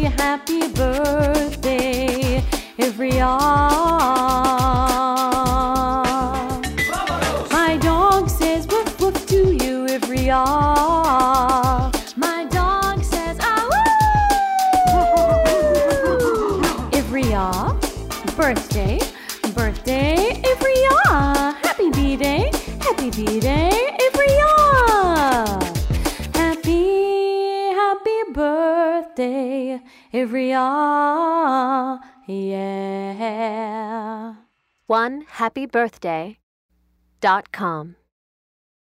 happy birthday, Ivria. My dog says woof woof to you, Ivria. My dog says ah woo. Ivria, birthday, birthday, Ivria. Happy B-Day, happy B-Day, Ivria. Happy birthday, Ivria. Yeah. OneHappyBirthday.com